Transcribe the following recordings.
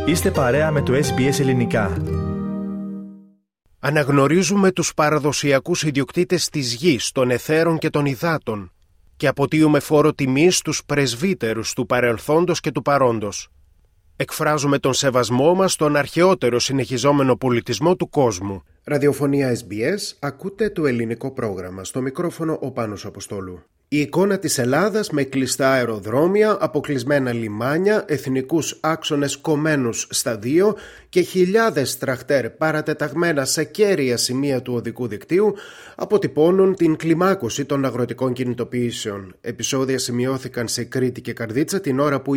Είστε παρέα με το SBS Ελληνικά. Αναγνωρίζουμε τους παραδοσιακούς ιδιοκτήτες της γης, των αιθέρων και των υδάτων και αποτείουμε φόρο τιμής στους πρεσβύτερους του παρελθόντος και του παρόντος. Εκφράζουμε τον σεβασμό μας στον αρχαιότερο συνεχιζόμενο πολιτισμό του κόσμου. Ραδιοφωνία SBS, ακούτε το ελληνικό πρόγραμμα. Στο μικρόφωνο ο Πάνος Αποστόλου. Η εικόνα της Ελλάδας με κλειστά αεροδρόμια, αποκλεισμένα λιμάνια, εθνικούς άξονες κομμένους στα δύο και χιλιάδες τραχτέρ παρατεταγμένα σε κέρια σημεία του οδικού δικτύου αποτυπώνουν την κλιμάκωση των αγροτικών κινητοποιήσεων. Επεισόδια σημειώθηκαν σε Κρήτη και Καρδίτσα την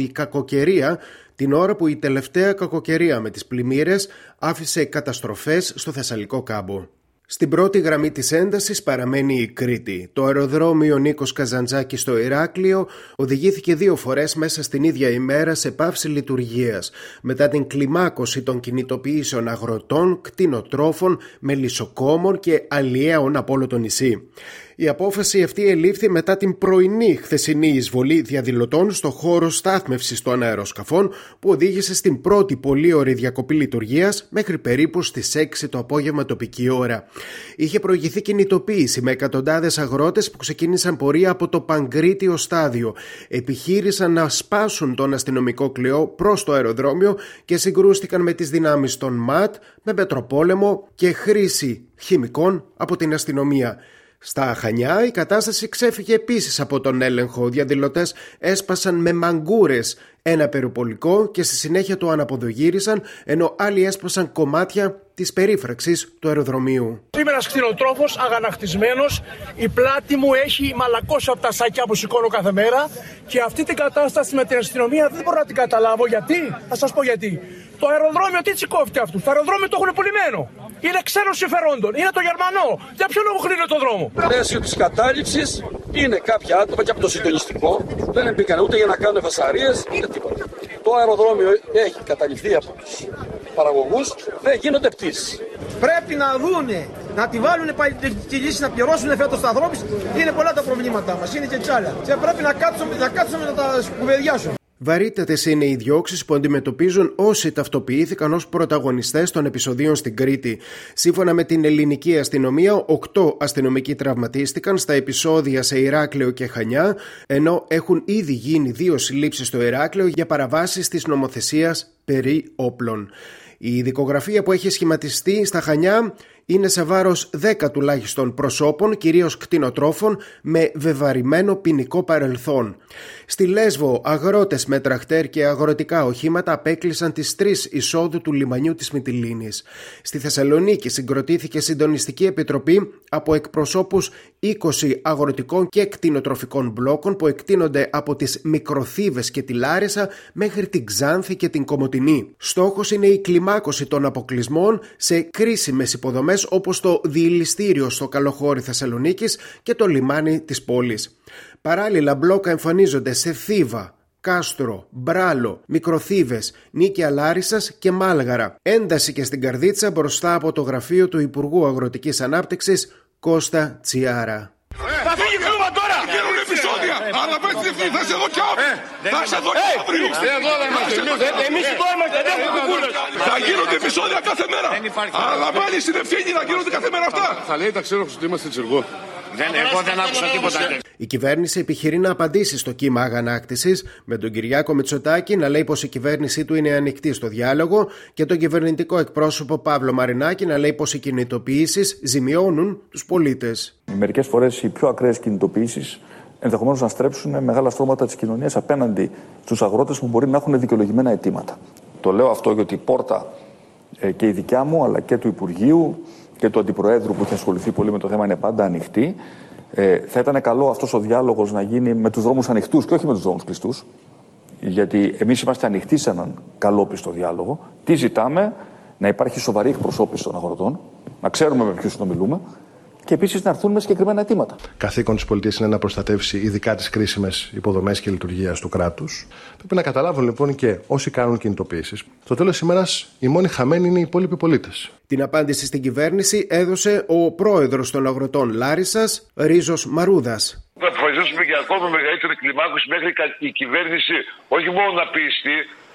ώρα που η τελευταία κακοκαιρία με τις πλημμύρες άφησε καταστροφές στο Θεσσαλικό κάμπο. Στην πρώτη γραμμή της έντασης παραμένει η Κρήτη. Το αεροδρόμιο Νίκος Καζαντζάκης στο Ηράκλειο οδηγήθηκε 2 φορές μέσα στην ίδια ημέρα σε πάυση λειτουργίας, μετά την κλιμάκωση των κινητοποιήσεων αγροτών, κτηνοτρόφων, μελισσοκόμων και αλλιέων από όλο το νησί. Η απόφαση αυτή ελήφθη μετά την πρωινή χθεσινή εισβολή διαδηλωτών στο χώρο στάθμευσης των αεροσκαφών που οδήγησε στην πρώτη πολύωρη διακοπή λειτουργίας μέχρι περίπου στις 6 το απόγευμα τοπική ώρα. Είχε προηγηθεί κινητοποίηση με εκατοντάδες αγρότες που ξεκίνησαν πορεία από το Παγκρίτιο στάδιο. Επιχείρησαν να σπάσουν τον αστυνομικό κλειό προς το αεροδρόμιο και συγκρούστηκαν με τις δυνάμεις των ΜΑΤ με πετροπόλεμο και χρήση χημικών από την αστυνομία. Στα Χανιά η κατάσταση ξέφυγε επίσης από τον έλεγχο. Διαδηλωτές έσπασαν με μαγκούρες ένα περιπολικό και στη συνέχεια το αναποδογύρισαν, ενώ άλλοι έσπασαν κομμάτια της περίφραξης του αεροδρομίου. Είμαι ένας κτηνοτρόφος αγανακτισμένος. Η πλάτη μου έχει μαλακώσει από τα σάκια που σηκώνω κάθε μέρα και αυτή την κατάσταση με την αστυνομία δεν μπορώ να την καταλάβω. Γιατί? Θα σας πω γιατί. Το αεροδρόμιο τι τσικόφτει αυτούς? Το αεροδρόμιο το έχουν πουλημένο. Είναι ξένο συμφερόντων. Είναι το Γερμανό. Για ποιο λόγο κλείνει το δρόμο? Πλαίσιο της κατάληψης είναι κάποια άτομα και από το συντονιστικό. Δεν μπήκαν ούτε για να κάνουν φασαρίες ούτε τίποτα. Το αεροδρόμιο έχει καταληφθεί από τους παραγωγούς. Δεν γίνονται πτήσεις. Πρέπει να δούνε, να τη βάλουν πάλι τη λύση, να πληρώσουν φέτος τα ανθρώπους. Είναι πολλά τα προβλήματά μας. Είναι και τσάλα. Και πρέπει να κάτσουμε να τα κουβεντιάσουμε. Βαρύτατες είναι οι διώξεις που αντιμετωπίζουν όσοι ταυτοποιήθηκαν ως πρωταγωνιστές των επεισοδίων στην Κρήτη. Σύμφωνα με την ελληνική αστυνομία, 8 αστυνομικοί τραυματίστηκαν στα επεισόδια σε Ηράκλειο και Χανιά, ενώ έχουν ήδη γίνει 2 συλλήψεις στο Ηράκλειο για παραβάσεις της νομοθεσίας περί όπλων. Η δικογραφία που έχει σχηματιστεί στα Χανιά είναι σε βάρος 10 τουλάχιστον προσώπων, κυρίως κτηνοτρόφων, με βεβαρημένο ποινικό παρελθόν. Στη Λέσβο, αγρότες με τραχτέρ και αγροτικά οχήματα απέκλεισαν τις 3 εισόδου του λιμανιού της Μυτιλήνης. Στη Θεσσαλονίκη συγκροτήθηκε συντονιστική επιτροπή από εκπροσώπους 20 αγροτικών και κτηνοτροφικών μπλόκων που εκτείνονται από τις Μικροθύβες και τη Λάρισα μέχρι την Ξάνθη και την Κομοτηνή. Στόχος είναι η κλιμάκωση των αποκλεισμών σε κρίσιμες υποδομές όπως το διηλιστήριο στο Καλοχώρι Θεσσαλονίκης και το λιμάνι της πόλης. Παράλληλα, μπλόκα εμφανίζονται σε Θήβα, Κάστρο, Μπράλο, Μικροθύβες, Νίκαια Λάρισσας και Μάλγαρα. Ένταση και στην Καρδίτσα μπροστά από το γραφείο του Υπουργού Αγροτικής Ανάπτυξης Κώστα Τσιάρα. Θα φύγει κλούμα τώρα! Γίνουν επεισόδια! Αλλά πες τη θα σε δω κι αύριο! Θα σε δω κι αύριο! Εμείς εδώ είμαστε, δεν έχουμε κουκούλες. Θα γίνονται επεισόδια κάθε μέρα! Αλλά πάλι στην ευθύνη να γίνονται κάθε μέρα αυτά! Θα λέει τα ξένος ότι είμαστε τσιργό. Εγώ δεν άκουσα τίποτα. Η κυβέρνηση επιχειρεί να απαντήσει στο κύμα αγανάκτησης, με τον Κυριάκο Μητσοτάκη να λέει πως η κυβέρνησή του είναι ανοιχτή στο διάλογο και τον κυβερνητικό εκπρόσωπο Παύλο Μαρινάκη να λέει πως οι κινητοποιήσεις ζημιώνουν τους πολίτες. Μερικές φορές οι πιο ακραίες κινητοποιήσεις ενδεχομένως να στρέψουν μεγάλα στρώματα της κοινωνίας απέναντι στους αγρότες που μπορεί να έχουν δικαιολογημένα αιτήματα. Το λέω αυτό γιατί η πόρτα και η δικιά μου αλλά και του Υπουργείου και του Αντιπροέδρου που έχει ασχοληθεί πολύ με το θέμα είναι πάντα ανοιχτή. Θα ήταν καλό αυτός ο διάλογος να γίνει με τους δρόμους ανοιχτούς και όχι με τους δρόμους κλειστούς. Γιατί εμείς είμαστε ανοιχτοί σε έναν καλόπιστο διάλογο. Τι ζητάμε? Να υπάρχει σοβαρή εκπροσώπηση των αγροτών, να ξέρουμε με ποιους συνομιλούμε και επίσης να έρθουν με συγκεκριμένα αιτήματα. Καθήκον της πολιτείας είναι να προστατεύσει ειδικά τις κρίσιμες υποδομές και λειτουργίας του κράτους. Πρέπει να καταλάβουν λοιπόν και όσοι κάνουν κινητοποιήσεις. Στο τέλος της ημέρας, οι μόνοι χαμένοι είναι οι υπόλοιποι πολίτες. Την απάντηση στην κυβέρνηση έδωσε ο πρόεδρος των αγροτών Λάρισσας, Ρίζος Μαρούδας. Θα αποφασίσουμε για ακόμα μεγαλύτερη κλιμάκωση μέχρι η κυβέρνηση όχι μόνο να πιστεί,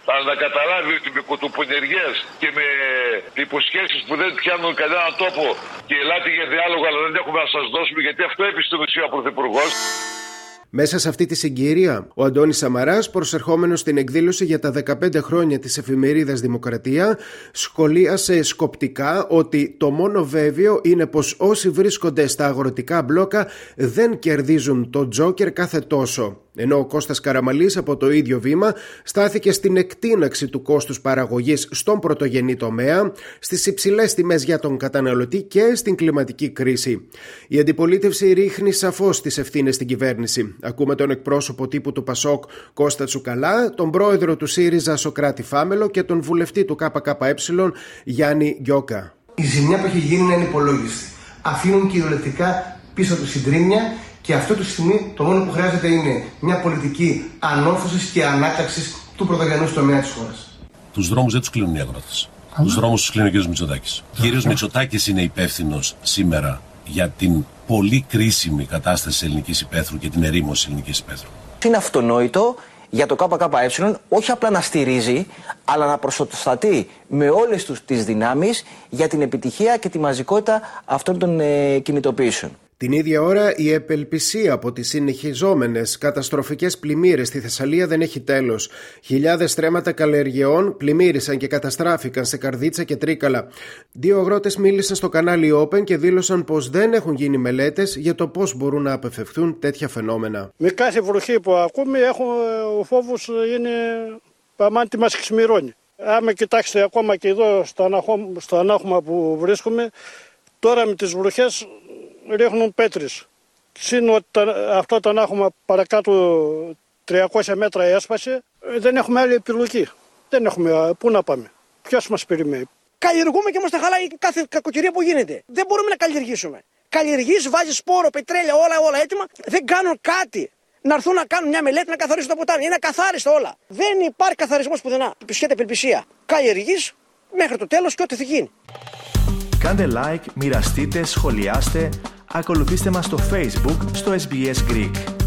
Αλλά να καταλάβει ότι με κοτοπονεργές και με υποσχέσεις που δεν πιάνουν κανέναν τόπο και ελάτε για διάλογο, αλλά δεν έχουμε να σας δώσουμε, γιατί αυτό έπεισε στην ουσία ο Πρωθυπουργός. Μέσα σε αυτή τη συγκυρία, ο Αντώνης Σαμαράς, προσερχόμενος στην εκδήλωση για τα 15 χρόνια της εφημερίδας Δημοκρατία, σχολίασε σκοπτικά ότι το μόνο βέβαιο είναι πως όσοι βρίσκονται στα αγροτικά μπλόκα δεν κερδίζουν το τζόκερ κάθε τόσο. Ενώ ο Κώστας Καραμαλής από το ίδιο βήμα στάθηκε στην εκτείναξη του κόστους παραγωγής στον πρωτογενή τομέα, στις υψηλές τιμές για τον καταναλωτή και στην κλιματική κρίση. Η αντιπολίτευση ρίχνει σαφώς τις ευθύνες στην κυβέρνηση. Ακούμε τον εκπρόσωπο τύπου του Πασόκ Κώστα Τσουκαλά, τον πρόεδρο του ΣΥΡΙΖΑ Σοκράτη Φάμελο και τον βουλευτή του ΚΚΕ Γιάννη Γκιόκα. Η ζημιά που έχει γίνει είναι ανυπολόγιστη. Αφήνουν κυριολεκτικά πίσω του συντρίμμια. Και αυτή τη στιγμή το μόνο που χρειάζεται είναι μια πολιτική ανόρθωσης και ανάταξης του πρωτογενούς τομέα της χώρας. Τους δρόμους δεν τους κλείνουν οι αγρότες. Τους δρόμους τους κλείνει ο κ. Μητσοτάκης. Ο κ. Μητσοτάκης είναι υπεύθυνος σήμερα για την πολύ κρίσιμη κατάσταση της ελληνικής υπαίθρου και την ερήμωση της ελληνικής υπαίθρου. Είναι αυτονόητο για το ΚΚΕ όχι απλά να στηρίζει, αλλά να προστατεί με όλες τις δυνάμεις για την επιτυχία και τη μαζικότητα αυτών των κινητοποιήσεων. Την ίδια ώρα, η επελπισία από τις συνεχιζόμενες καταστροφικές πλημμύρες στη Θεσσαλία δεν έχει τέλος. Χιλιάδες στρέμματα καλλιεργειών πλημμύρισαν και καταστράφηκαν σε Καρδίτσα και Τρίκαλα. 2 αγρότες μίλησαν στο κανάλι Open και δήλωσαν πως δεν έχουν γίνει μελέτες για το πώς μπορούν να αποφευχθούν τέτοια φαινόμενα. Με κάθε βροχή που ακούμε, ο φόβος είναι παμάντι μας ξημερώνει. Άμα κοιτάξετε ακόμα και εδώ στο ανάχωμα που βρίσκομαι, τώρα με τις βροχές ρίχνουν πέτρες. Συν ότι αυτό το ανάχωμα παρακάτω 300 μέτρα έσπασε, δεν έχουμε άλλη επιλογή. Δεν έχουμε πού να πάμε. Ποιος μας περιμένει. Καλλιεργούμε και μας τα χαλάει κάθε κακοκαιρία που γίνεται. Δεν μπορούμε να καλλιεργήσουμε. Καλλιεργείς, βάζεις σπόρο, πετρέλαια, όλα έτοιμα. Δεν κάνουν κάτι. Να έρθουν να κάνουν μια μελέτη να καθαρίσουν τα ποτάμια. Είναι ακαθάριστα όλα. Δεν υπάρχει καθαρισμός πουθενά. Υπησχέται απελπισία. Καλλιεργείς μέχρι το τέλος και ό,τι θα γίνει. Κάντε like, μοιραστείτε, σχολιάστε, ακολουθήστε μας στο Facebook, στο SBS Greek.